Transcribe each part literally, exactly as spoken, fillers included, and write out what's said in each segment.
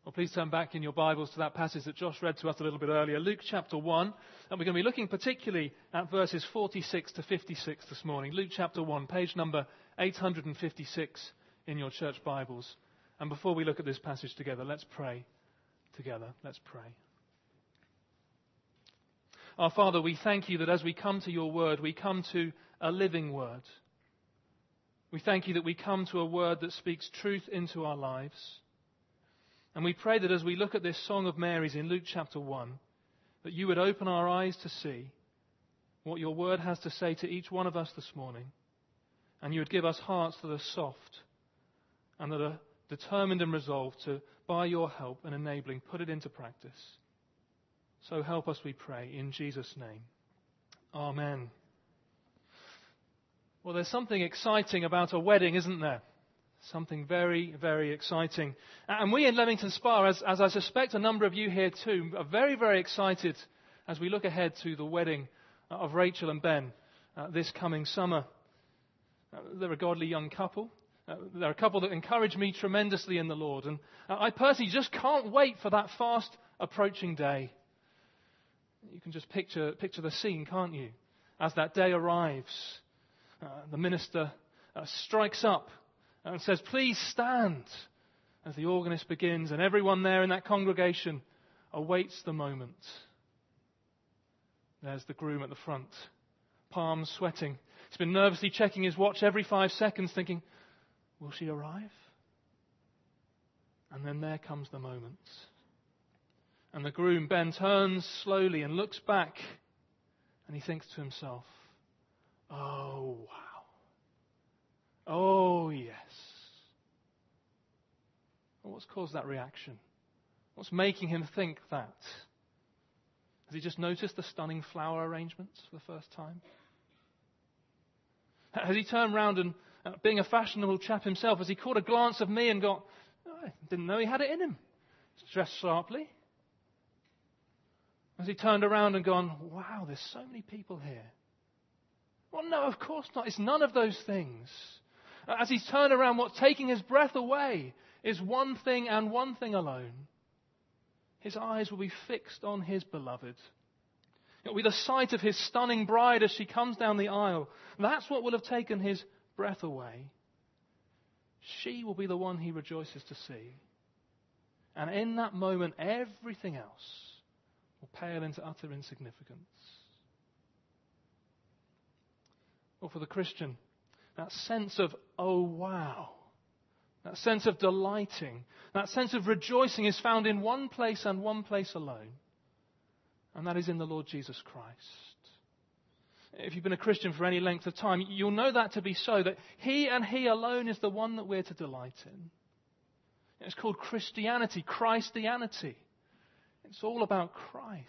Well, please turn back in your Bibles to that passage that Josh read to us a little bit earlier, Luke chapter one. And we're going to be looking particularly at verses forty-six to fifty-six this morning. Luke chapter one, page number eight hundred fifty-six in your church Bibles. And before we look at this passage together, let's pray together. Let's pray. Our Father, we thank you that as we come to your word, we come to a living word. We thank you that we come to a word that speaks truth into our lives. And we pray that as we look at this Song of Mary's in Luke chapter one, that you would open our eyes to see what your word has to say to each one of us this morning. And you would give us hearts that are soft and that are determined and resolved to, by your help and enabling, put it into practice. So help us, we pray, in Jesus' name. Amen. Well, there's something exciting about a wedding, isn't there? Something very, very exciting. And we in Leamington Spa, as, as I suspect a number of you here too, are very, very excited as we look ahead to the wedding of Rachel and Ben uh, this coming summer. Uh, they're a godly young couple. Uh, they're a couple that encourage me tremendously in the Lord. And uh, I personally just can't wait for that fast approaching day. You can just picture, picture the scene, can't you? As that day arrives, uh, the minister uh, strikes up and says, "Please stand," as the organist begins, and everyone there in that congregation awaits the moment. There's the groom at the front, palms sweating. He's been nervously checking his watch every five seconds, thinking, will she arrive? And then there comes the moment. And the groom, Ben, turns slowly and looks back, and he thinks to himself, oh, wow. Oh, yes. Well, what's caused that reaction? What's making him think that? Has he just noticed the stunning flower arrangements for the first time? Has he turned round and, uh, being a fashionable chap himself, has he caught a glance of me and got, oh, I didn't know he had it in him? He's dressed sharply. Has he turned around and gone, wow, there's so many people here? Well, no, of course not. It's none of those things. As he's turned around, what's taking his breath away is one thing and one thing alone. His eyes will be fixed on his beloved. It will be the sight of his stunning bride as she comes down the aisle. That's what will have taken his breath away. She will be the one he rejoices to see. And in that moment, everything else will pale into utter insignificance. Well, for the Christian, that sense of, oh wow, that sense of delighting, that sense of rejoicing is found in one place and one place alone. And that is in the Lord Jesus Christ. If you've been a Christian for any length of time, you'll know that to be so, that He and He alone is the one that we're to delight in. It's called Christianity, Christianity. It's all about Christ.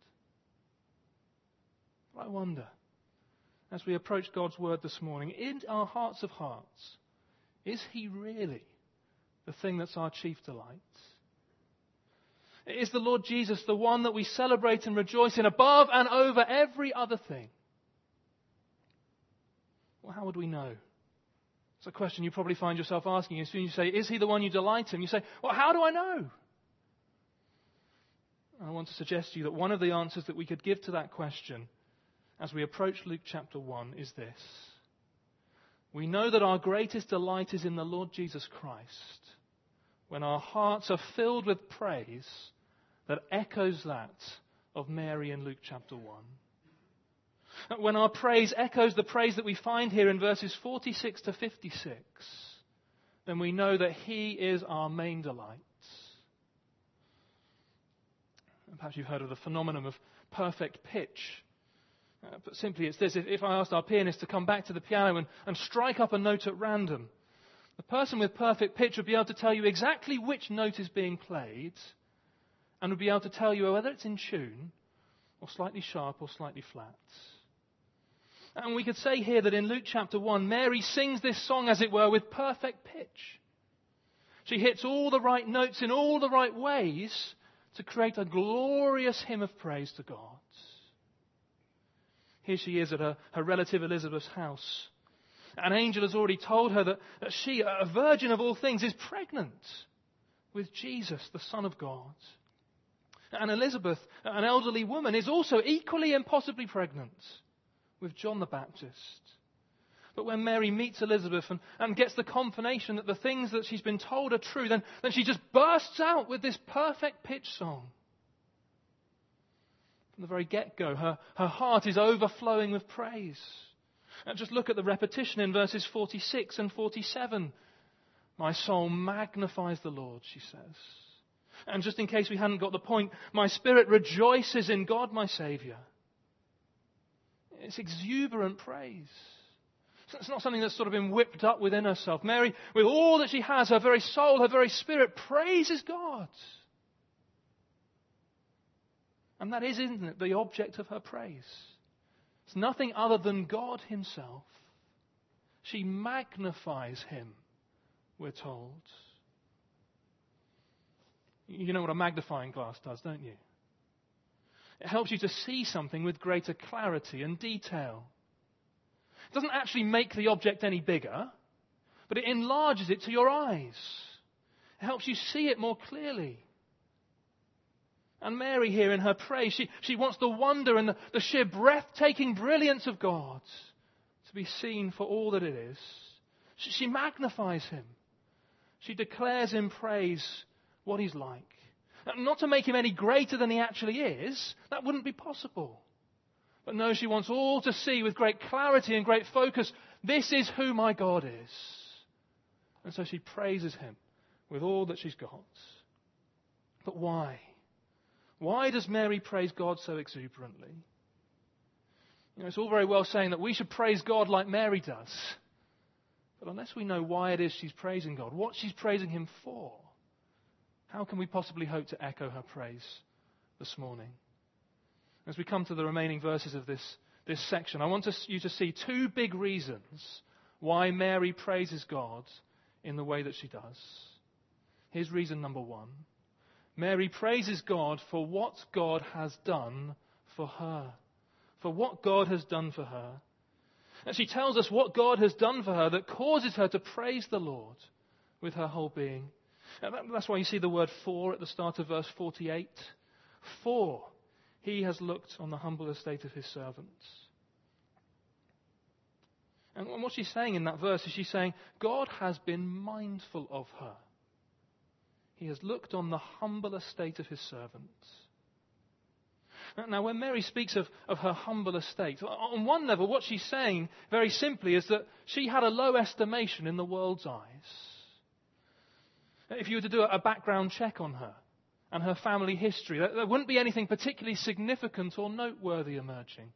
But I wonder, as we approach God's Word this morning, in our hearts of hearts, is He really the thing that's our chief delight? Is the Lord Jesus the one that we celebrate and rejoice in above and over every other thing? Well, how would we know? It's a question you probably find yourself asking as soon as you say, is He the one you delight in? You say, well, how do I know? I want to suggest to you that one of the answers that we could give to that question as we approach Luke chapter one is this. We know that our greatest delight is in the Lord Jesus Christ when our hearts are filled with praise that echoes that of Mary in Luke chapter one. When our praise echoes the praise that we find here in verses forty-six to fifty-six, then we know that He is our main delight. Perhaps you've heard of the phenomenon of perfect pitch. Uh, but simply it's this. If, if I asked our pianist to come back to the piano and, and strike up a note at random, the person with perfect pitch would be able to tell you exactly which note is being played and would be able to tell you whether it's in tune or slightly sharp or slightly flat. And we could say here that in Luke chapter one, Mary sings this song, as it were, with perfect pitch. She hits all the right notes in all the right ways to create a glorious hymn of praise to God. Here she is at her, her relative Elizabeth's house. An angel has already told her that, that she, a virgin of all things, is pregnant with Jesus, the Son of God. And Elizabeth, an elderly woman, is also equally and possibly pregnant with John the Baptist. But when Mary meets Elizabeth and, and gets the confirmation that the things that she's been told are true, then, then she just bursts out with this perfect pitch song. From the very get-go, her, her heart is overflowing with praise. And just look at the repetition in verses forty-six and forty-seven. My soul magnifies the Lord, she says. And just in case we hadn't got the point, my spirit rejoices in God my Saviour. It's exuberant praise. It's not something that's sort of been whipped up within herself. Mary, with all that she has, her very soul, her very spirit, praises God. And that is, isn't it, the object of her praise. It's nothing other than God himself. She magnifies him, we're told. You know what a magnifying glass does, don't you? It helps you to see something with greater clarity and detail. It doesn't actually make the object any bigger, but it enlarges it to your eyes. It helps you see it more clearly. And Mary here in her praise, she, she wants the wonder and the, the sheer breathtaking brilliance of God to be seen for all that it is. She, she magnifies him. She declares in praise what he's like. Not to make him any greater than he actually is. That wouldn't be possible. But no, she wants all to see with great clarity and great focus, this is who my God is. And so she praises him with all that she's got. But why? Why does Mary praise God so exuberantly? You know, it's all very well saying that we should praise God like Mary does. But unless we know why it is she's praising God, what she's praising him for, how can we possibly hope to echo her praise this morning? As we come to the remaining verses of this, this section, I want to, you to see two big reasons why Mary praises God in the way that she does. Here's reason number one. Mary praises God for what God has done for her. For what God has done for her. And she tells us what God has done for her that causes her to praise the Lord with her whole being. And that's why you see the word for at the start of verse forty-eight. For he has looked on the humble estate of his servants. And what she's saying in that verse is she's saying, God has been mindful of her. He has looked on the humble estate of his servants. Now, when Mary speaks of, of her humble estate, on one level, what she's saying, very simply, is that she had a low estimation in the world's eyes. If you were to do a background check on her and her family history, there wouldn't be anything particularly significant or noteworthy emerging.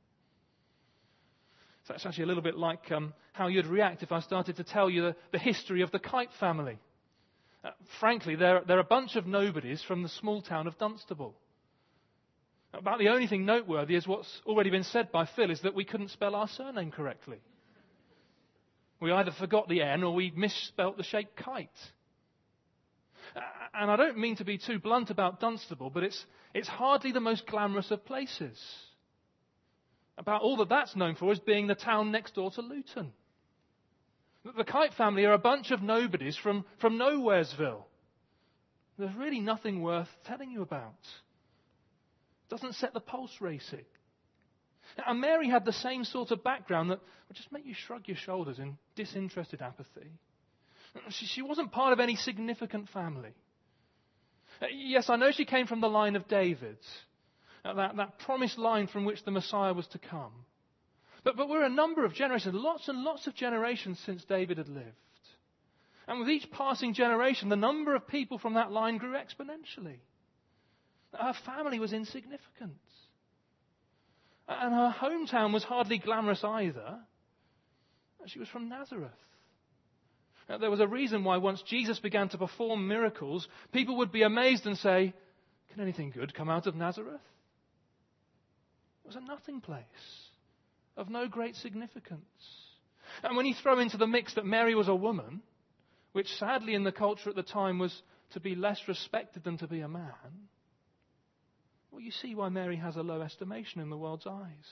So that's actually a little bit like um, how you'd react if I started to tell you the, the history of the Kite family. Uh, frankly, they're, they're a bunch of nobodies from the small town of Dunstable. About the only thing noteworthy is what's already been said by Phil, is that we couldn't spell our surname correctly. We either forgot the N or we misspelt the shape kite. Uh, and I don't mean to be too blunt about Dunstable, but it's, it's hardly the most glamorous of places. About all that that's known for is being the town next door to Luton. The Kite family are a bunch of nobodies from, from Nowheresville. There's really nothing worth telling you about. Doesn't set the pulse racing. And Mary had the same sort of background that would just make you shrug your shoulders in disinterested apathy. She, she wasn't part of any significant family. Yes, I know she came from the line of David, that, that promised line from which the Messiah was to come. But, but we're a number of generations, lots and lots of generations since David had lived. And with each passing generation, the number of people from that line grew exponentially. Her family was insignificant. And her hometown was hardly glamorous either. She was from Nazareth. Now, there was a reason why once Jesus began to perform miracles, people would be amazed and say, can anything good come out of Nazareth? It was a nothing place of no great significance. And when you throw into the mix that Mary was a woman, which sadly in the culture at the time was to be less respected than to be a man, well, you see why Mary has a low estimation in the world's eyes.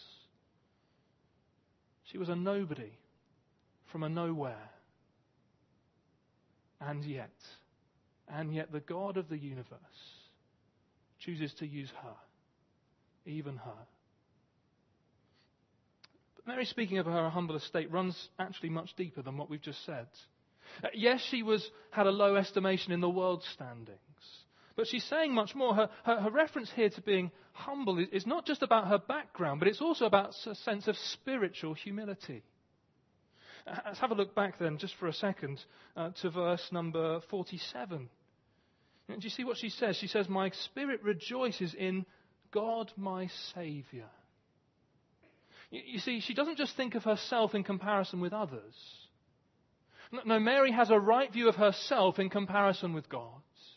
She was a nobody from a nowhere. And yet, And yet the God of the universe chooses to use her, even her. But Mary, speaking of her humble estate, runs actually much deeper than what we've just said. Uh, yes, she was had a low estimation in the world's standings, but she's saying much more. Her, her, her reference here to being humble is, is not just about her background, but it's also about a sense of spiritual humility. Uh, let's have a look back then, just for a second, uh, to verse number forty-seven. And do you see what she says? She says, "My spirit rejoices in God my Saviour." You, you see, she doesn't just think of herself in comparison with others. No, no, Mary has a right view of herself in comparison with God.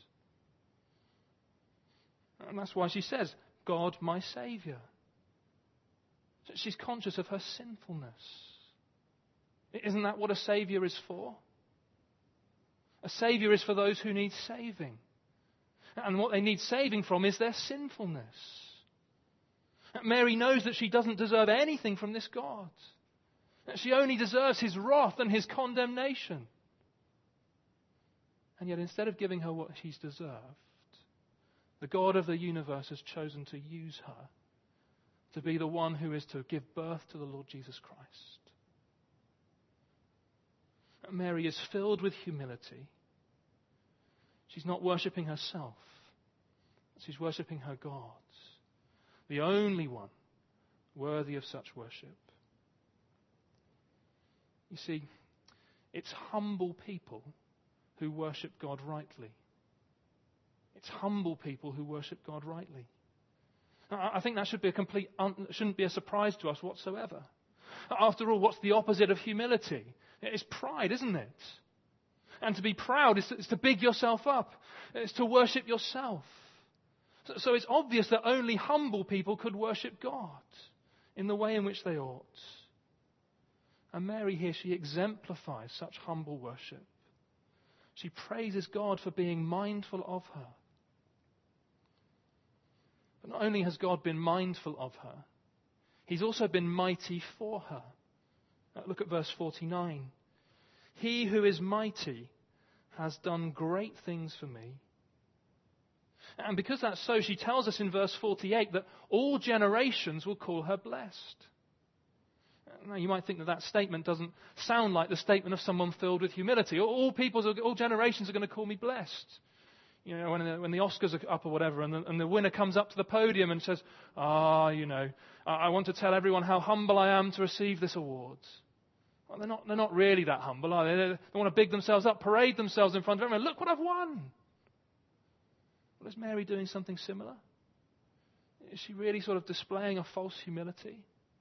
And that's why she says, God my Saviour. She's conscious of her sinfulness. Isn't that what a Saviour is for? A Saviour is for those who need saving. And what they need saving from is their sinfulness. Mary knows that she doesn't deserve anything from this God. That she only deserves His wrath and His condemnation. And yet instead of giving her what she's deserved, the God of the universe has chosen to use her to be the one who is to give birth to the Lord Jesus Christ. Mary is filled with humility. She's not worshipping herself. She's worshipping her God, the only one worthy of such worship. You see, it's humble people who worship God rightly. It's humble people who worship God rightly. I think that should be a complete, un- shouldn't be a surprise to us whatsoever. After all, what's the opposite of humility? It's pride, isn't it? And to be proud is to, is to big yourself up. It's to worship yourself. So, so it's obvious that only humble people could worship God in the way in which they ought. And Mary here, she exemplifies such humble worship. She praises God for being mindful of her. But not only has God been mindful of her, He's also been mighty for her. Now look at verse forty-nine. He who is mighty has done great things for me. And because that's so, she tells us in verse forty-eight that all generations will call her blessed. Now, you might think that that statement doesn't sound like the statement of someone filled with humility. All peoples, all generations are going to call me blessed. You know, when the, when the Oscars are up or whatever, and the, and the winner comes up to the podium and says, ah, you know, I, I want to tell everyone how humble I am to receive this award. Well, they're not, they're not really that humble, are they? They, they want to big themselves up, parade themselves in front of everyone. Look what I've won. Well, is Mary doing something similar? Is she really sort of displaying a false humility?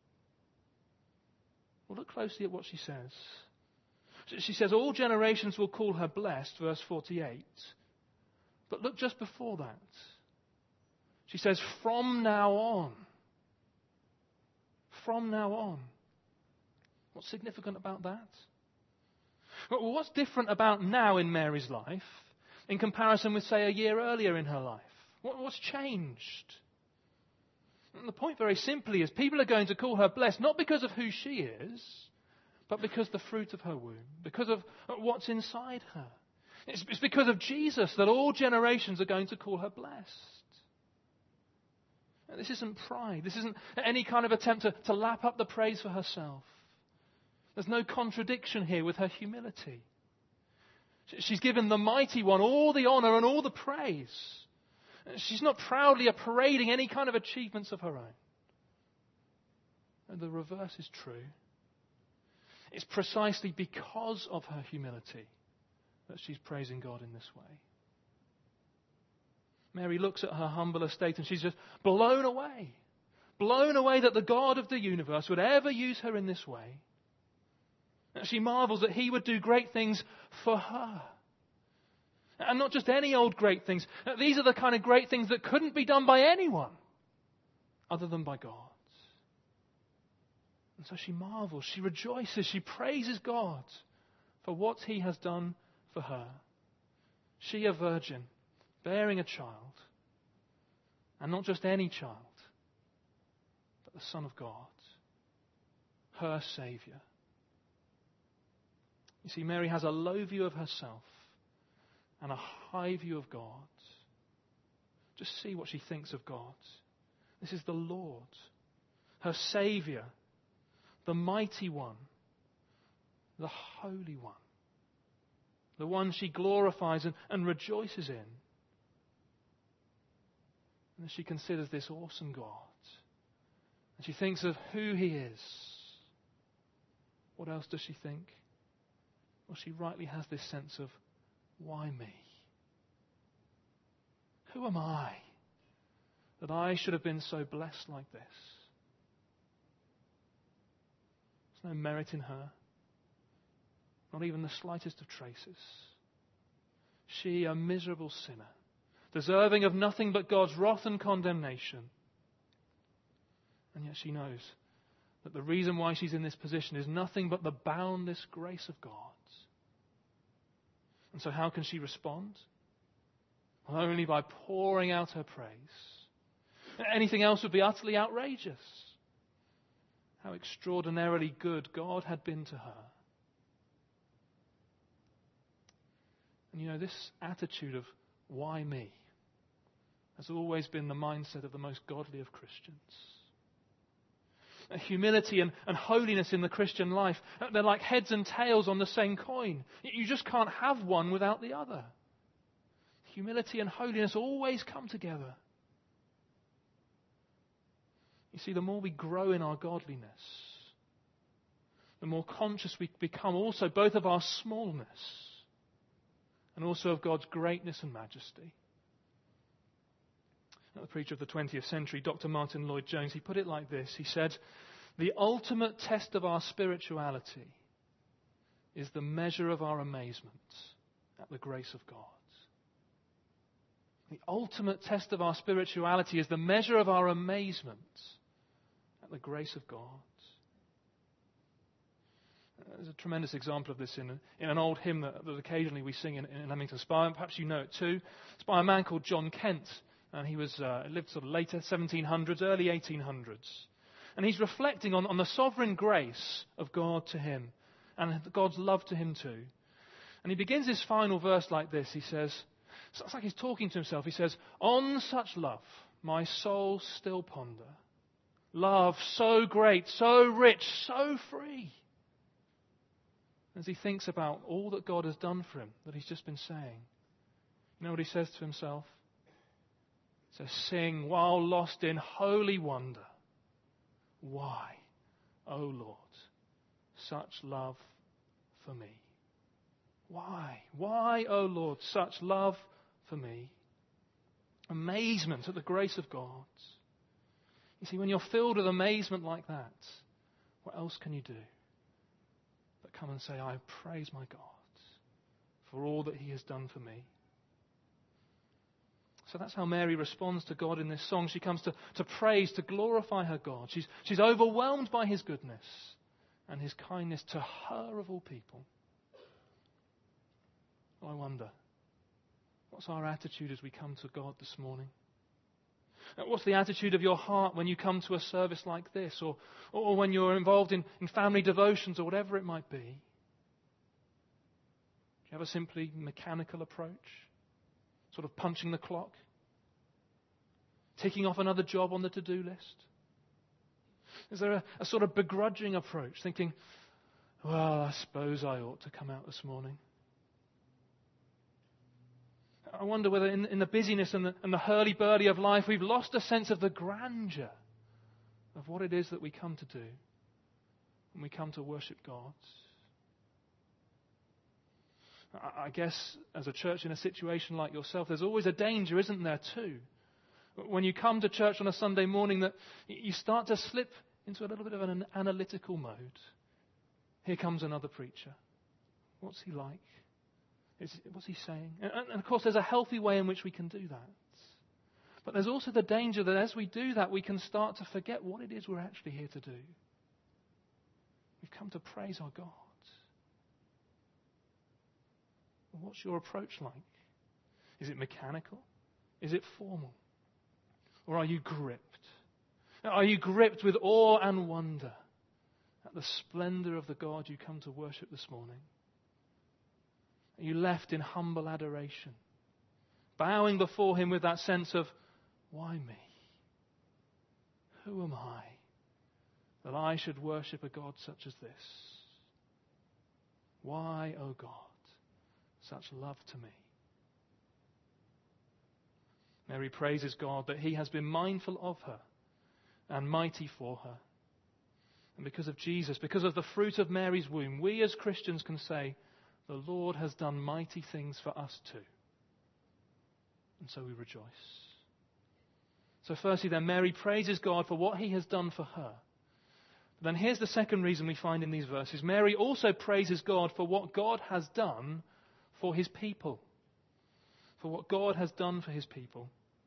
Well, look closely at what she says. She says, all generations will call her blessed, verse forty-eight. But look just before that. She says, from now on. From now on. What's significant about that? Well, what's different about now in Mary's life in comparison with, say, a year earlier in her life? What, what's changed? And the point very simply is people are going to call her blessed not because of who she is, but because of the fruit of her womb, because of what's inside her. It's, it's because of Jesus that all generations are going to call her blessed. And this isn't pride. This isn't any kind of attempt to, to lap up the praise for herself. There's no contradiction here with her humility. She's given the mighty one all the honor and all the praise. She's not proudly parading any kind of achievements of her own. And the reverse is true. It's precisely because of her humility that she's praising God in this way. Mary looks at her humble estate and she's just blown away. Blown away that the God of the universe would ever use her in this way. And she marvels that He would do great things for her. And not just any old great things. These are the kind of great things that couldn't be done by anyone other than by God. And so she marvels, she rejoices, she praises God for what He has done for her. She, a virgin, bearing a child. And not just any child, but the Son of God. Her Saviour. You see, Mary has a low view of herself and a high view of God. Just see what she thinks of God. This is the Lord, her Saviour, the Mighty One, the Holy One, the one she glorifies and, and rejoices in. And as she considers this awesome God, and she thinks of who He is, what else does she think? Well, she rightly has this sense of, why me? Who am I that I should have been so blessed like this? There's no merit in her, not even the slightest of traces. She, a miserable sinner, deserving of nothing but God's wrath and condemnation. And yet she knows that the reason why she's in this position is nothing but the boundless grace of God. And so how can she respond? Well, only by pouring out her praise. Anything else would be utterly outrageous. How extraordinarily good God had been to her. And you know, this attitude of, why me, has always been the mindset of the most godly of Christians. Humility and, and holiness in the Christian life, they're like heads and tails on the same coin. You just can't have one without the other. Humility and holiness always come together. You see, the more we grow in our godliness, the more conscious we become also both of our smallness and also of God's greatness and majesty. The preacher of the twentieth century, Doctor Martin Lloyd-Jones, he put it like this. He said, the ultimate test of our spirituality is the measure of our amazement at the grace of God. The ultimate test of our spirituality is the measure of our amazement at the grace of God. There's a tremendous example of this in, in an old hymn that, that occasionally we sing in, in Leamington Spa, and perhaps you know it too. It's by a man called John Kent. And he was uh, lived sort of later, seventeen hundreds, early eighteen hundreds. And he's reflecting on, on the sovereign grace of God to him and God's love to him too. And he begins his final verse like this. He says, it's like he's talking to himself. He says, on such love my soul still ponder. Love so great, so rich, so free. As he thinks about all that God has done for him, that he's just been saying. You know what he says to himself? So sing while lost in holy wonder. Why, O Lord, such love for me? Why? Why, O Lord, such love for me? Amazement at the grace of God. You see, when you're filled with amazement like that, what else can you do but come and say, I praise my God for all that He has done for me? So that's how Mary responds to God in this song. She comes to, to praise, to glorify her God. She's, she's overwhelmed by His goodness and His kindness to her of all people. I wonder, what's our attitude as we come to God this morning? What's the attitude of your heart when you come to a service like this, or, or when you're involved in, in family devotions or whatever it might be? Do you have a simply mechanical approach? Sort of punching the clock? Ticking off another job on the to-do list? Is there a, a sort of begrudging approach, thinking, well, I suppose I ought to come out this morning? I wonder whether in, in the busyness and the, and the hurly-burly of life we've lost a sense of the grandeur of what it is that we come to do when we come to worship God. I guess as a church in a situation like yourself, there's always a danger, isn't there, too? When you come to church on a Sunday morning, that you start to slip into a little bit of an analytical mode. Here comes another preacher. What's he like? Is, what's he saying? And, and of course, there's a healthy way in which we can do that. But there's also the danger that as we do that, we can start to forget what it is we're actually here to do. We've come to praise our God. What's your approach like? Is it mechanical? Is it formal? Or are you gripped? Are you gripped with awe and wonder at the splendor of the God you come to worship this morning? Are you left in humble adoration, bowing before him with that sense of, why me? Who am I that I should worship a God such as this? Why, O God, such love to me? Mary praises God that he has been mindful of her and mighty for her. And because of Jesus, because of the fruit of Mary's womb, we as Christians can say, the Lord has done mighty things for us too. And so we rejoice. So firstly then, Mary praises God for what he has done for her. But then here's the second reason we find in these verses. Mary also praises God for what God has done for his people. For what God has done for his people.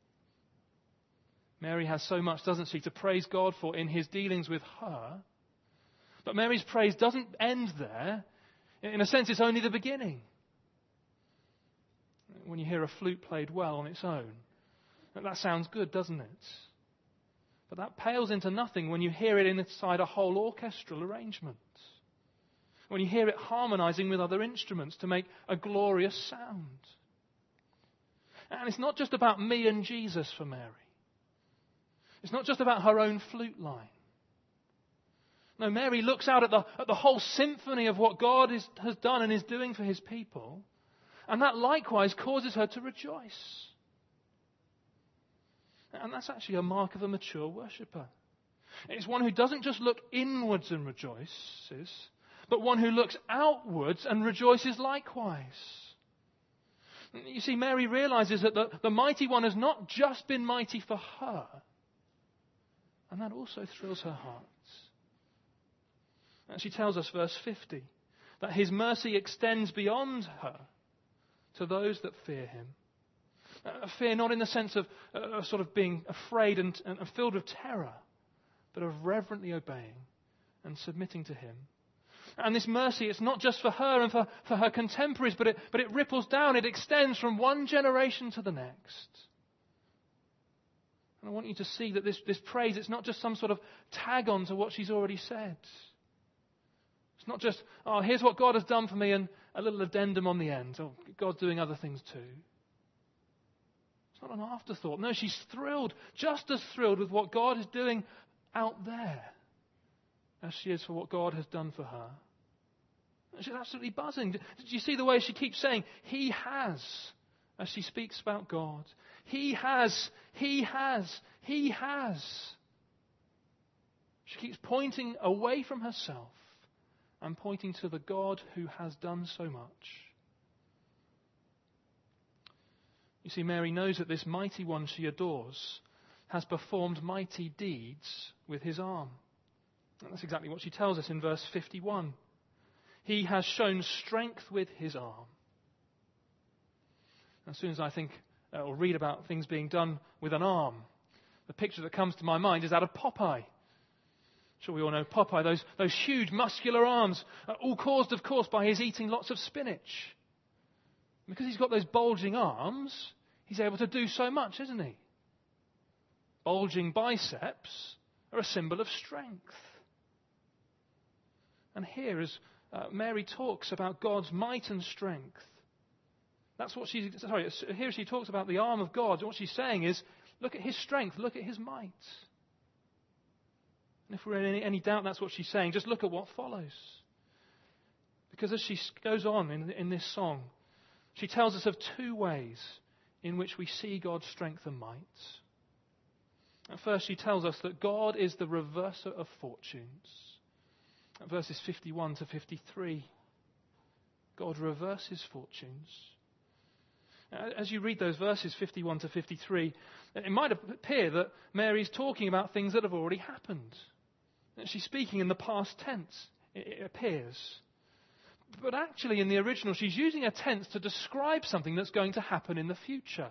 Mary has so much, doesn't she, to praise God for in his dealings with her. But Mary's praise doesn't end there. In a sense, it's only the beginning. When you hear a flute played well on its own, that sounds good, doesn't it? But that pales into nothing when you hear it inside a whole orchestral arrangement. When you hear it harmonizing with other instruments to make a glorious sound. And it's not just about me and Jesus for Mary. It's not just about her own flute line. No, Mary looks out at the, at the whole symphony of what God is, has done and is doing for his people. And that likewise causes her to rejoice. And that's actually a mark of a mature worshipper. It's one who doesn't just look inwards and rejoices, but one who looks outwards and rejoices likewise. You see, Mary realizes that the, the mighty one has not just been mighty for her, and that also thrills her heart. And she tells us, verse fifty, that his mercy extends beyond her to those that fear him. Uh, fear not in the sense of uh, sort of being afraid and, and filled with terror, but of reverently obeying and submitting to him. And this mercy, it's not just for her and for, for her contemporaries, but it, but it ripples down, it extends from one generation to the next. And I want you to see that this, this praise, it's not just some sort of tag on to what she's already said. It's not just, oh, here's what God has done for me and a little addendum on the end. Oh, God's doing other things too. It's not an afterthought. No, she's thrilled, just as thrilled with what God is doing out there as she is for what God has done for her. She's absolutely buzzing. Did you see the way she keeps saying, he has, as she speaks about God? He has, he has, he has. She keeps pointing away from herself and pointing to the God who has done so much. You see, Mary knows that this mighty one she adores has performed mighty deeds with his arm. And that's exactly what she tells us in verse fifty-one. He has shown strength with his arm. As soon as I think uh, or read about things being done with an arm, the picture that comes to my mind is that of Popeye. Sure, we all know Popeye, those, those huge muscular arms, uh, all caused, of course, by his eating lots of spinach. Because he's got those bulging arms, he's able to do so much, isn't he? Bulging biceps are a symbol of strength. And here, as uh, Mary talks about God's might and strength, that's what she's, sorry, here she talks about the arm of God. What she's saying is, look at his strength, look at his might. And if we're in any, any doubt that's what she's saying, just look at what follows. Because as she goes on in, in this song, she tells us of two ways in which we see God's strength and might. At first, she tells us that God is the reverser of fortunes. At verses fifty-one to fifty-three, God reverses fortunes. As you read those verses, fifty-one to fifty-three, it might appear that Mary's talking about things that have already happened. She's speaking in the past tense, it appears. But actually, in the original, she's using a tense to describe something that's going to happen in the future.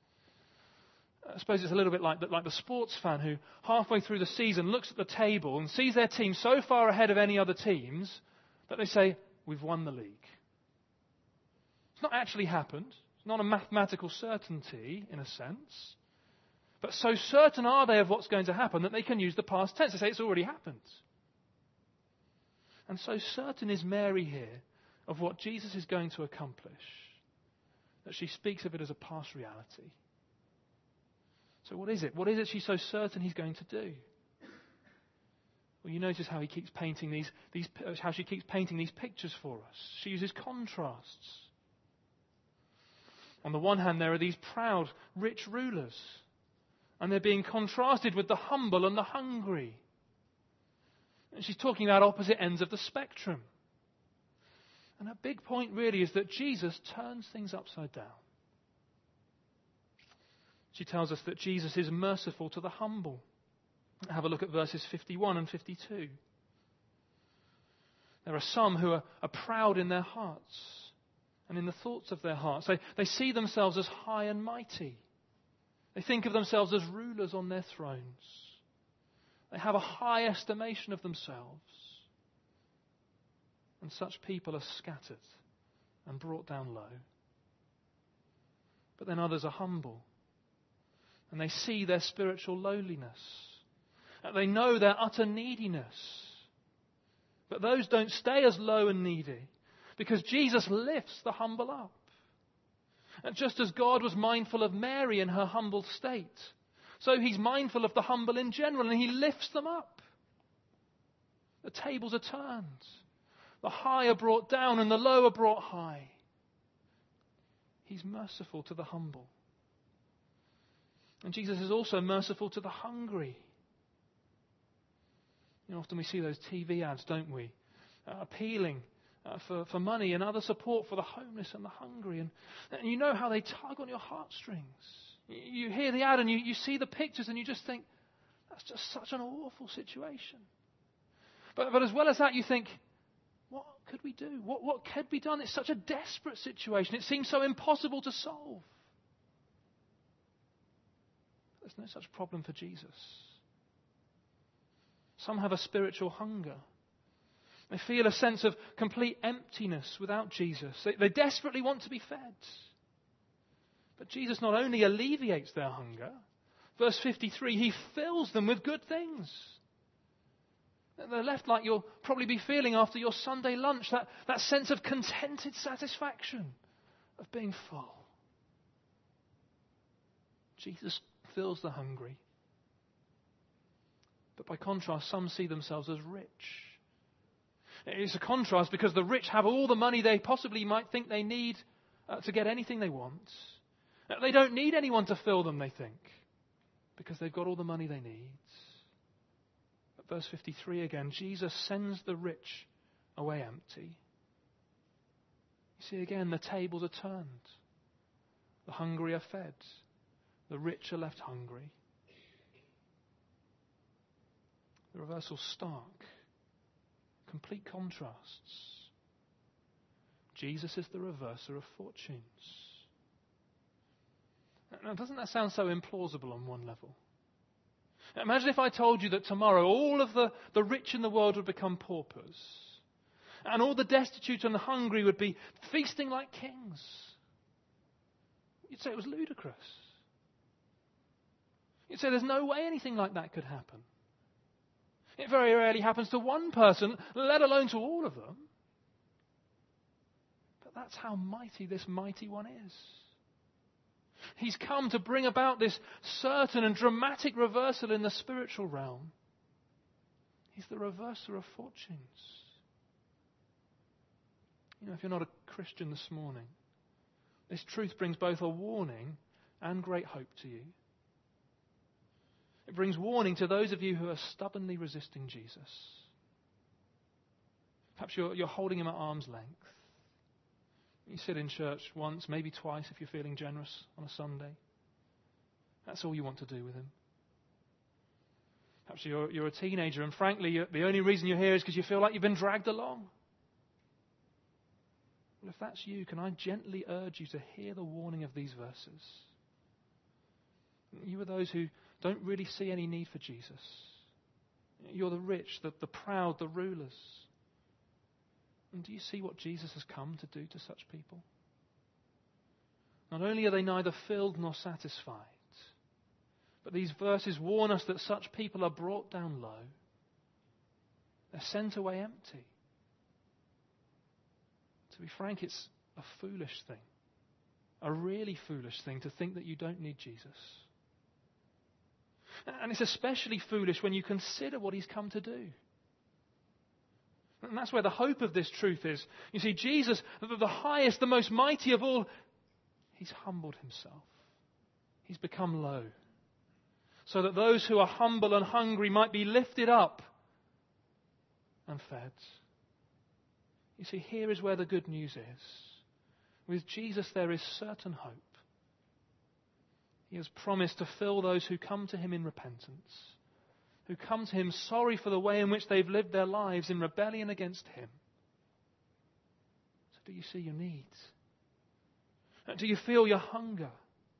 I suppose it's a little bit like the, like the sports fan who halfway through the season looks at the table and sees their team so far ahead of any other teams that they say, we've won the league. It's not actually happened. It's not a mathematical certainty, in a sense. But so certain are they of what's going to happen that they can use the past tense to say it's already happened. And so certain is Mary here of what Jesus is going to accomplish, that she speaks of it as a past reality. So what is it? What is it she's so certain he's going to do? Well, you notice how he keeps painting these, these, how she keeps painting these pictures for us. She uses contrasts. On the one hand, there are these proud, rich rulers, and they're being contrasted with the humble and the hungry. And she's talking about opposite ends of the spectrum. And her big point really is that Jesus turns things upside down. She tells us that Jesus is merciful to the humble. Have a look at verses fifty-one and fifty-two. There are some who are, are proud in their hearts and in the thoughts of their hearts. They, they see themselves as high and mighty. They think of themselves as rulers on their thrones. They have a high estimation of themselves. And such people are scattered and brought down low. But then others are humble. And they see their spiritual lowliness. And they know their utter neediness. But those don't stay as low and needy, because Jesus lifts the humble up. And just as God was mindful of Mary in her humble state, so he's mindful of the humble in general, and he lifts them up. The tables are turned. The high are brought down and the low are brought high. He's merciful to the humble. And Jesus is also merciful to the hungry. You know, often we see those T V ads, don't we? Uh, appealing uh, for, for money and other support for the homeless and the hungry. And, and you know how they tug on your heartstrings. You, you hear the ad and you, you see the pictures and you just think, that's just such an awful situation. But, but as well as that, you think, what could we do? What, what could be done? It's such a desperate situation. It seems so impossible to solve. There's no such problem for Jesus. Some have a spiritual hunger. They feel a sense of complete emptiness without Jesus. They, they desperately want to be fed. But Jesus not only alleviates their hunger, verse fifty-three, he fills them with good things. They're left like you'll probably be feeling after your Sunday lunch, that, that sense of contented satisfaction of being full. Jesus fills the hungry. But by contrast, some see themselves as rich. It's a contrast because the rich have all the money they possibly might think they need uh, to get anything they want. They don't need anyone to fill them, they think, because they've got all the money they need. But verse fifty-three again, Jesus sends the rich away empty. You see again, the tables are turned. The hungry are fed. The rich are left hungry. The reversal's stark. Complete contrasts. Jesus is the reverser of fortunes. Now, doesn't that sound so implausible on one level? Imagine if I told you that tomorrow all of the, the rich in the world would become paupers, and all the destitute and the hungry would be feasting like kings. You'd say it was ludicrous. You'd say there's no way anything like that could happen. It very rarely happens to one person, let alone to all of them. But that's how mighty this mighty one is. He's come to bring about this certain and dramatic reversal in the spiritual realm. He's the reverser of fortunes. You know, if you're not a Christian this morning, this truth brings both a warning and great hope to you. It brings warning to those of you who are stubbornly resisting Jesus. Perhaps you're, you're holding him at arm's length. You sit in church once, maybe twice if you're feeling generous on a Sunday. That's all you want to do with him. Perhaps you're, you're a teenager and frankly you're, the only reason you're here is because you feel like you've been dragged along. Well, if that's you, can I gently urge you to hear the warning of these verses? You are those who don't really see any need for Jesus. You're the rich, the, the proud, the rulers. And do you see what Jesus has come to do to such people? Not only are they neither filled nor satisfied, but these verses warn us that such people are brought down low. They're sent away empty. To be frank, it's a foolish thing. A really foolish thing to think that you don't need Jesus. And it's especially foolish when you consider what he's come to do. And that's where the hope of this truth is. You see, Jesus, the highest, the most mighty of all, he's humbled himself. He's become low. So that those who are humble and hungry might be lifted up and fed. You see, here is where the good news is. With Jesus there is certain hope. He has promised to fill those who come to him in repentance, who come to him sorry for the way in which they've lived their lives in rebellion against him. So do you see your needs? Do you feel your hunger?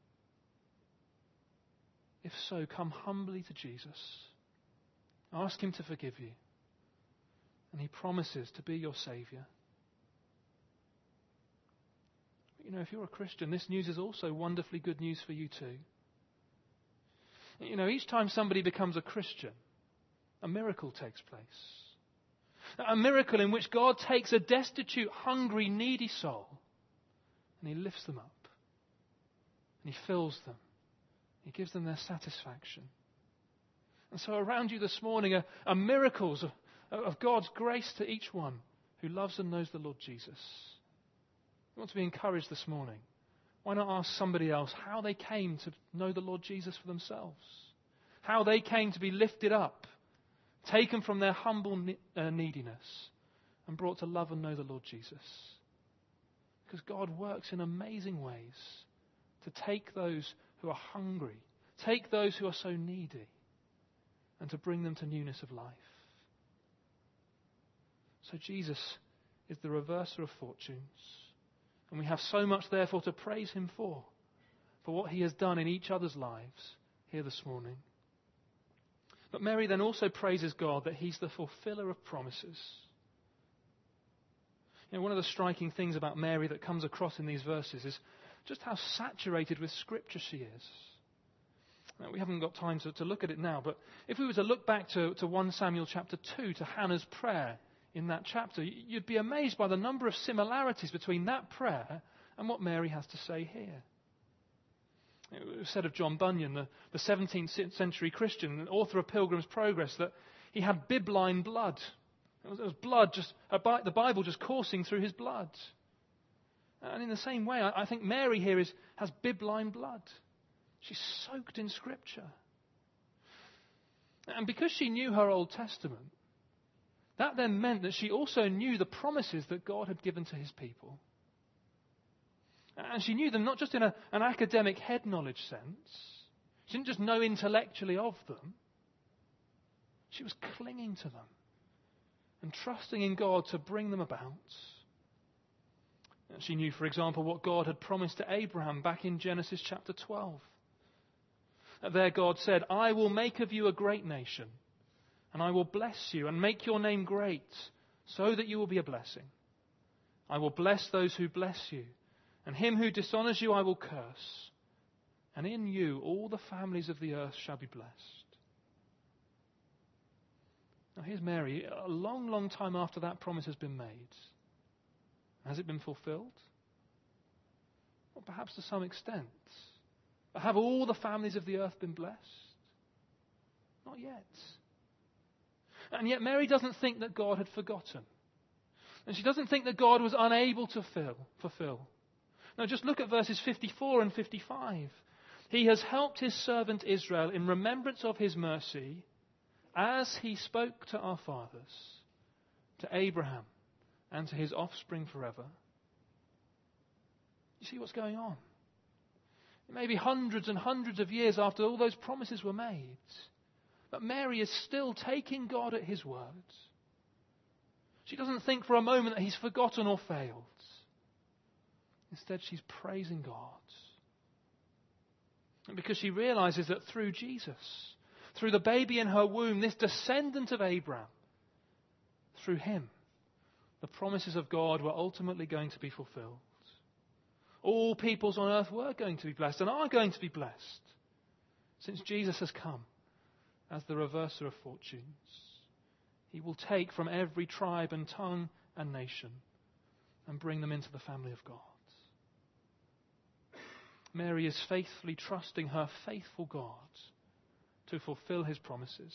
If so, come humbly to Jesus. Ask him to forgive you. And he promises to be your Saviour. You know, if you're a Christian, this news is also wonderfully good news for you too. You know, each time somebody becomes a Christian, a miracle takes place. A miracle in which God takes a destitute, hungry, needy soul and he lifts them up. And he fills them. He gives them their satisfaction. And so around you this morning are, are miracles of, of God's grace to each one who loves and knows the Lord Jesus. You want to be encouraged this morning? Why not ask somebody else how they came to know the Lord Jesus for themselves? How they came to be lifted up, taken from their humble uh, neediness, and brought to love and know the Lord Jesus. Because God works in amazing ways to take those who are hungry, take those who are so needy, and to bring them to newness of life. So Jesus is the reverser of fortunes. And we have so much, therefore, to praise him for, for what he has done in each other's lives here this morning. But Mary then also praises God that he's the fulfiller of promises. You know, one of the striking things about Mary that comes across in these verses is just how saturated with Scripture she is. Now, we haven't got time to, to look at it now, but if we were to look back to, to First Samuel chapter two, to Hannah's prayer in that chapter, you'd be amazed by the number of similarities between that prayer and what Mary has to say here. It was said of John Bunyan, the, the seventeenth century Christian, author of Pilgrim's Progress, that he had bibline blood. It was, it was blood, just the Bible just coursing through his blood. And in the same way, I, I think Mary here is, has bibline blood. She's soaked in Scripture. And because she knew her Old Testament, that then meant that she also knew the promises that God had given to his people. And she knew them not just in a, an academic head knowledge sense. She didn't just know intellectually of them. She was clinging to them and trusting in God to bring them about. And she knew, for example, what God had promised to Abraham back in Genesis chapter twelve. There God said, "I will make of you a great nation, and I will bless you and make your name great, so that you will be a blessing. I will bless those who bless you, and him who dishonors you I will curse. And in you all the families of the earth shall be blessed." Now here's Mary, a long, long time after that promise has been made. Has it been fulfilled? Well, perhaps to some extent. But have all the families of the earth been blessed? Not yet. And yet Mary doesn't think that God had forgotten. And she doesn't think that God was unable to fill, fulfill. Now just look at verses fifty-four and fifty-five. "He has helped his servant Israel in remembrance of his mercy, as he spoke to our fathers, to Abraham, and to his offspring forever." You see what's going on? It may be hundreds and hundreds of years after all those promises were made, but Mary is still taking God at his word. She doesn't think for a moment that he's forgotten or failed. Instead, she's praising God. And because she realizes that through Jesus, through the baby in her womb, this descendant of Abraham, through him, the promises of God were ultimately going to be fulfilled. All peoples on earth were going to be blessed and are going to be blessed, since Jesus has come as the reverser of fortunes. He will take from every tribe and tongue and nation and bring them into the family of God. Mary is faithfully trusting her faithful God to fulfill his promises.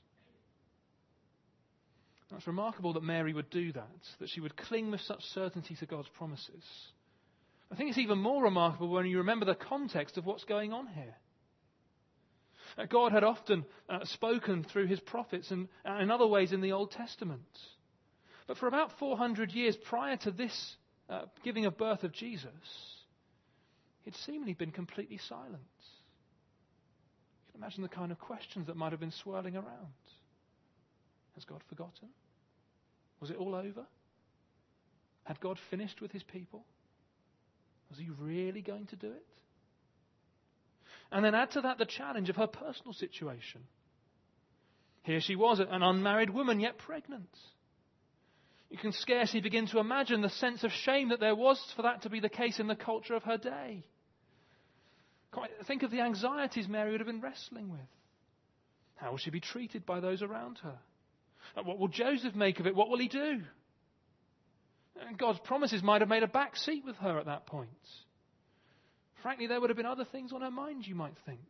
Now, it's remarkable that Mary would do that, that she would cling with such certainty to God's promises. I think it's even more remarkable when you remember the context of what's going on here. Uh, God had often uh, spoken through his prophets and uh, in other ways in the Old Testament. But for about four hundred years prior to this uh, giving of birth of Jesus, he'd seemingly been completely silent. You can imagine the kind of questions that might have been swirling around. Has God forgotten? Was it all over? Had God finished with his people? Was he really going to do it? And then add to that the challenge of her personal situation. Here she was, an unmarried woman, yet pregnant. You can scarcely begin to imagine the sense of shame that there was for that to be the case in the culture of her day. Quite think of the anxieties Mary would have been wrestling with. How will she be treated by those around her? What will Joseph make of it? What will he do? And God's promises might have made a back seat with her at that point. Frankly, there would have been other things on her mind, you might think.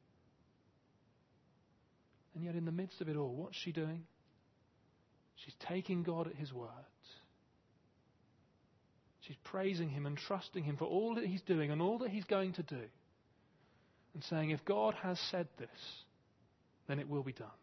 And yet in the midst of it all, what's she doing? She's taking God at his word. She's praising him and trusting him for all that he's doing and all that he's going to do. And saying, if God has said this, then it will be done.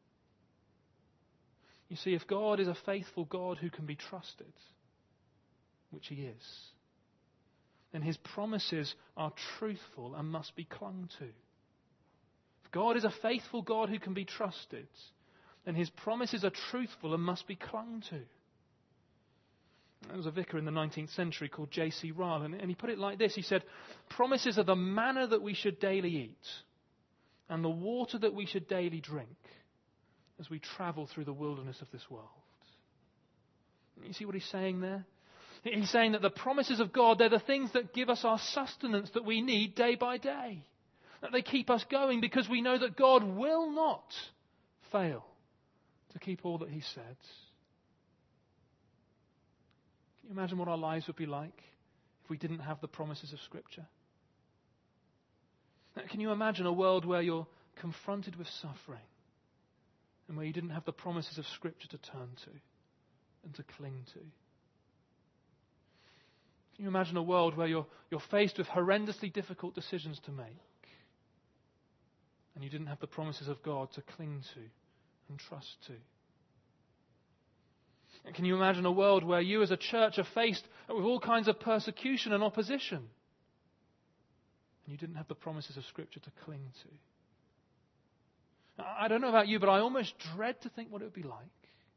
You see, if God is a faithful God who can be trusted, which he is, then his promises are truthful and must be clung to. If God is a faithful God who can be trusted, then his promises are truthful and must be clung to. There was a vicar in the nineteenth century called J C Ryle, and, and he put it like this. He said, promises are the manna that we should daily eat and the water that we should daily drink as we travel through the wilderness of this world. You see what he's saying there? He's saying that the promises of God, they're the things that give us our sustenance that we need day by day. That they keep us going because we know that God will not fail to keep all that he said. Can you imagine what our lives would be like if we didn't have the promises of Scripture? Can you imagine a world where you're confronted with suffering and where you didn't have the promises of Scripture to turn to and to cling to? Can you imagine a world where you're, you're faced with horrendously difficult decisions to make and you didn't have the promises of God to cling to and trust to? And can you imagine a world where you as a church are faced with all kinds of persecution and opposition and you didn't have the promises of Scripture to cling to? I don't know about you, but I almost dread to think what it would be like.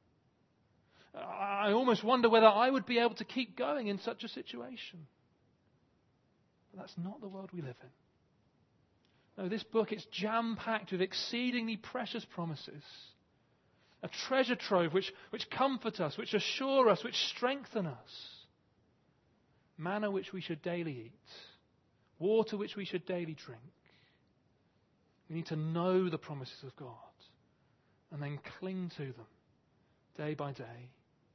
I almost wonder whether I would be able to keep going in such a situation. But that's not the world we live in. No, this book, it's jam-packed with exceedingly precious promises. A treasure trove which, which comfort us, which assure us, which strengthen us. Manna which we should daily eat. Water which we should daily drink. We need to know the promises of God and then cling to them day by day.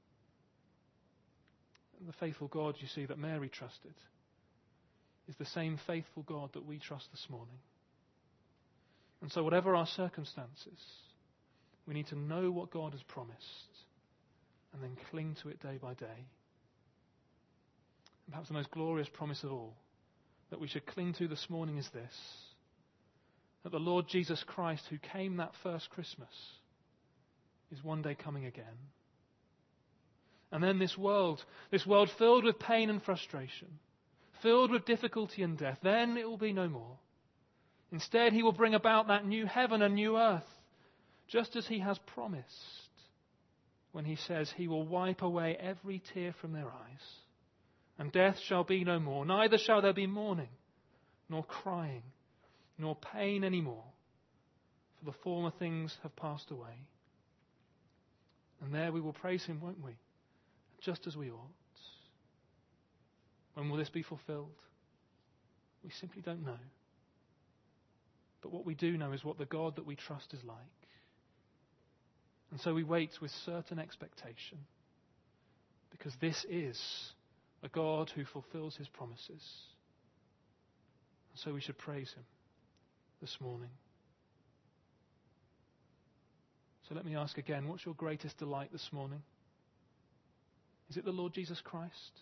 And the faithful God, you see, that Mary trusted is the same faithful God that we trust this morning. And so whatever our circumstances, we need to know what God has promised and then cling to it day by day. And perhaps the most glorious promise of all that we should cling to this morning is this: that the Lord Jesus Christ, who came that first Christmas, is one day coming again. And then this world, this world filled with pain and frustration, filled with difficulty and death, then it will be no more. Instead, he will bring about that new heaven and new earth, just as he has promised, when he says he will wipe away every tear from their eyes, and death shall be no more, neither shall there be mourning, nor crying, nor pain anymore, for the former things have passed away. And there we will praise him, won't we? Just as we ought. When will this be fulfilled? We simply don't know. But what we do know is what the God that we trust is like. And so we wait with certain expectation, because this is a God who fulfills his promises. And so we should praise him this morning. So let me ask again, what's your greatest delight this morning? Is it the Lord Jesus Christ?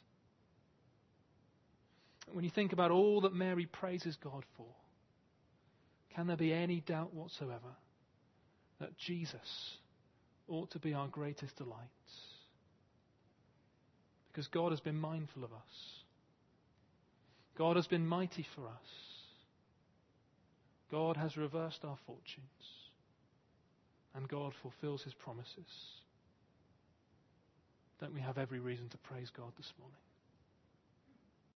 When you think about all that Mary praises God for, can there be any doubt whatsoever that Jesus ought to be our greatest delight? Because God has been mindful of us. God has been mighty for us. God has reversed our fortunes. And God fulfills his promises. Don't we have every reason to praise God this morning?